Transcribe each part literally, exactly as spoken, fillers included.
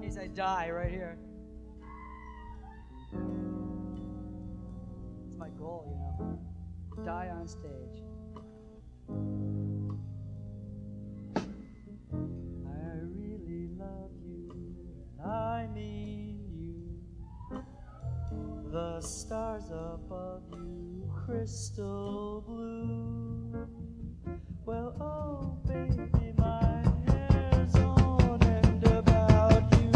case I die right here. It's my goal, you know. Die on stage. I really love you, and I mean you. The stars above you, crystal blue. Well, oh, baby, my hair's on end about you.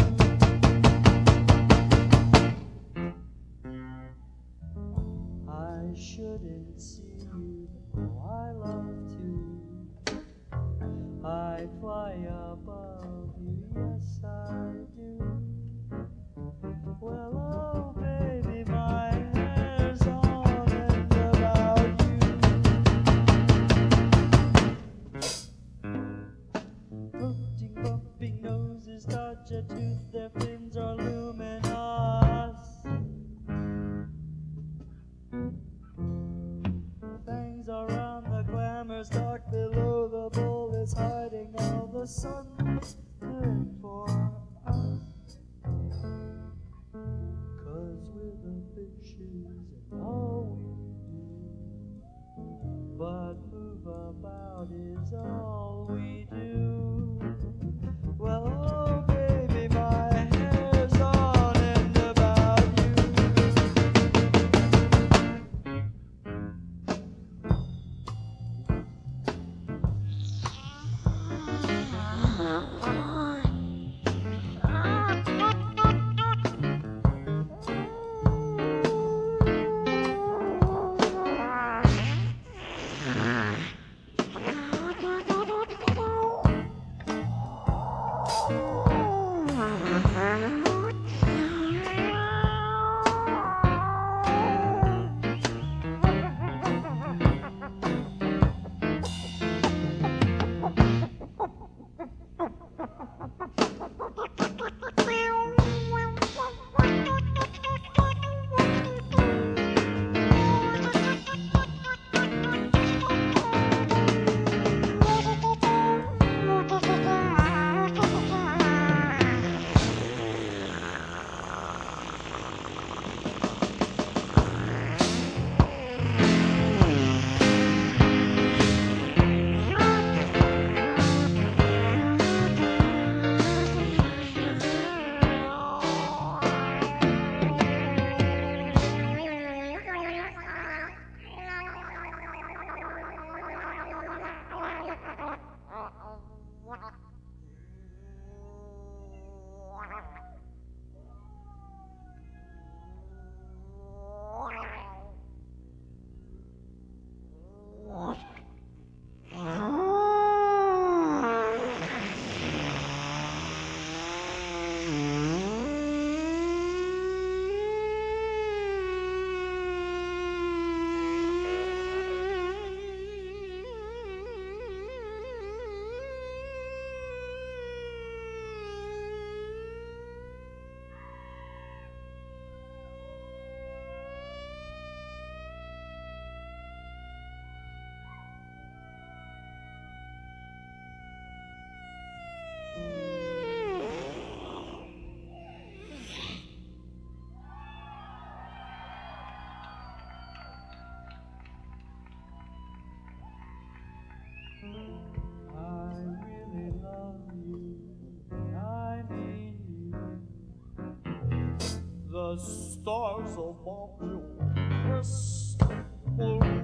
I shouldn't see you, though I love to. I fly above you, yes I do. Well, oh, baby, my hair's on end about you. Floating, bumping noses, touch a tooth, their fins are luminous. Fangs around the glamour's dark below the bowl is hiding all the sun was good for us. Cause we're the fishes and all we do, but move about is all we do. Well, oh baby, my hair's on end about you. I really love you, I mean you. The stars above you, crystal blue.